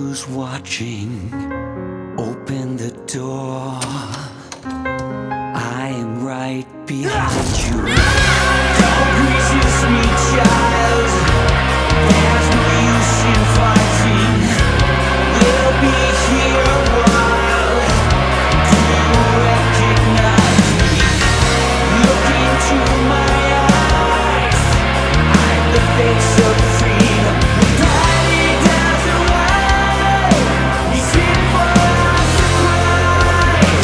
who's watching, open the door. I am right behind you. Don't resist me, child. There's no use in fighting. We'll be here a while. Do you recognize me? Look into my eyes. I'm the face of freedom. Daddy doesn't wait. He's in for our surprise.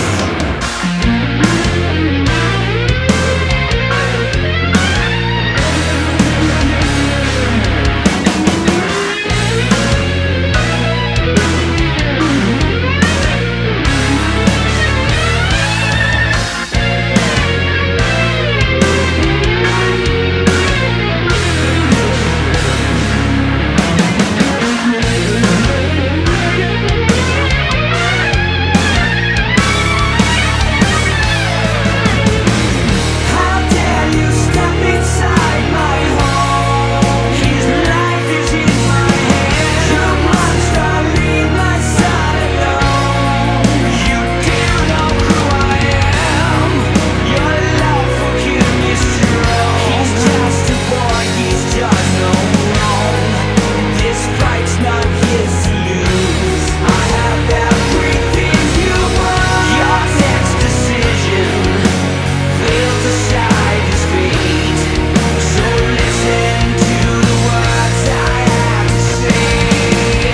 How dare you step inside my home? His life is in my hands. You must not leave my side alone. You do know who I am. Your love for him is strong. He's just a boy, he's just no wrong. This fight's not his to lose. I have everything you want. Your next decision will decide his fate. So listen to the words I have to say.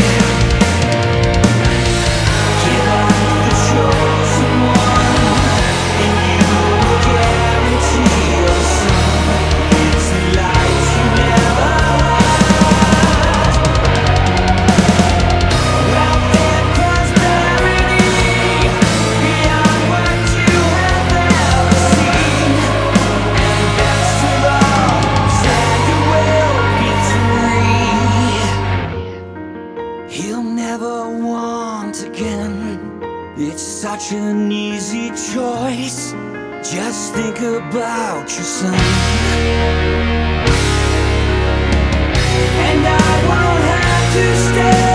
Give up the chosen one, and you will guarantee your son. It's the life you never had. Wealth and prosperity beyond what you have ever seen. And best of all, Xander will be free. He'll never want again. It's such an easy choice. Just think about your son. And I won't have to stay.